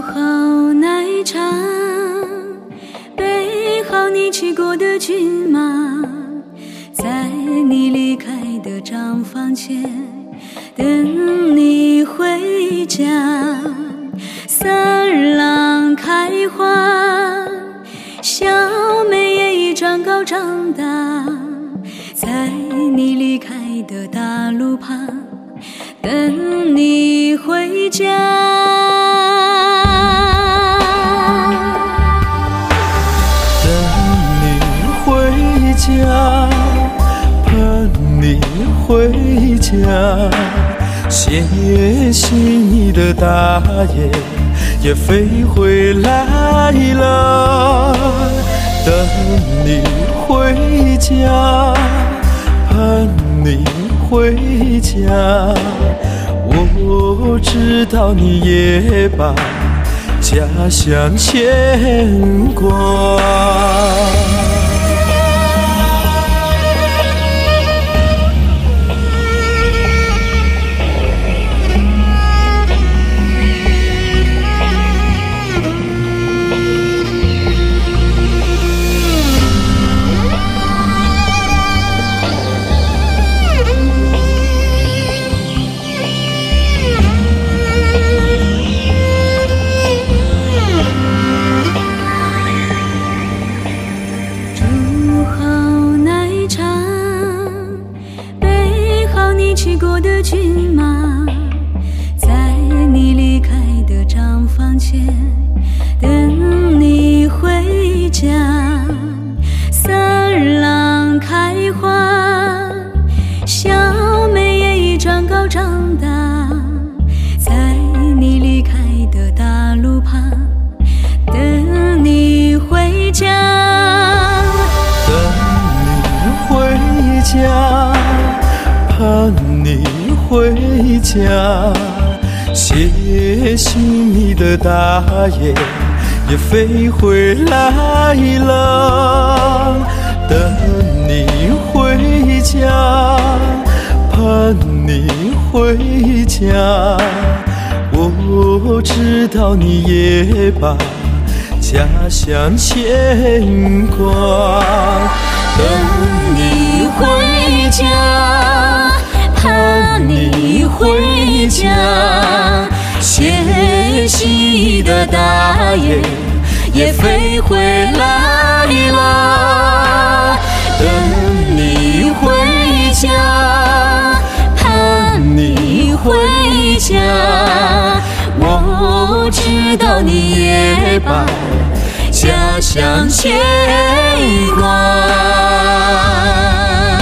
筑好那场备好你骑过的骏马，在你离开的帐房前等你回家。三郎开花，小妹也已长高长大，在你离开的大路旁等你回家。 等你回家，盼你回家，谢谢你的大雁也飞回来了。等你回家，盼你回家，我知道你也把家乡牵挂。 骑过的骏马，在你离开的帐房前等你回家。三郎开花，小妹也已长高长大，在你离开的大路旁等你回家。 等你回家，盼你回家，谢谢你的大雁也飞回来了。等你回家，盼你回家，我知道你也把家乡牵挂。 等你回家，盼你回家，谢谢你的大雁也飞回来了。等你回家，盼你回家，我知道你也把家乡牵挂。